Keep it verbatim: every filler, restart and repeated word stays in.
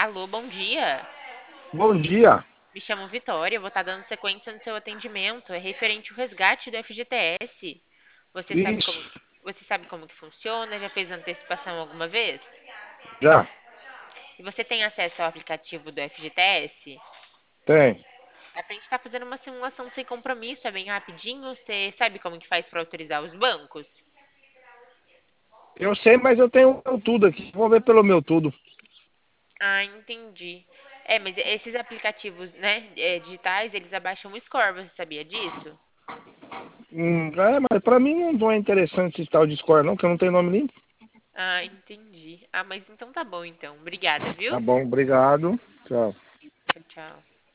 Alô, bom dia. Bom dia. Me chamo Vitória, vou estar dando sequência no seu atendimento. É referente ao resgate do F G T S. Você sabe como, Isso, você sabe como que funciona? Já fez antecipação alguma vez? já E você tem acesso ao aplicativo do F G T S? tem. A gente está fazendo uma simulação sem compromisso, é bem rapidinho. Você sabe como que faz para autorizar os bancos? Eu sei, mas eu tenho o meu tudo aqui. Vou ver pelo meu tudo. Ah, entendi. É, mas esses aplicativos, né, é, digitais, eles abaixam o score, você sabia disso? Hum, é, mas pra mim não não é interessante esse tal de score não, que eu não tenho nome limpo. Ah, entendi. Ah, mas então tá bom então. Obrigada, Tá viu? bom, obrigado. Tchau. Tchau, tchau.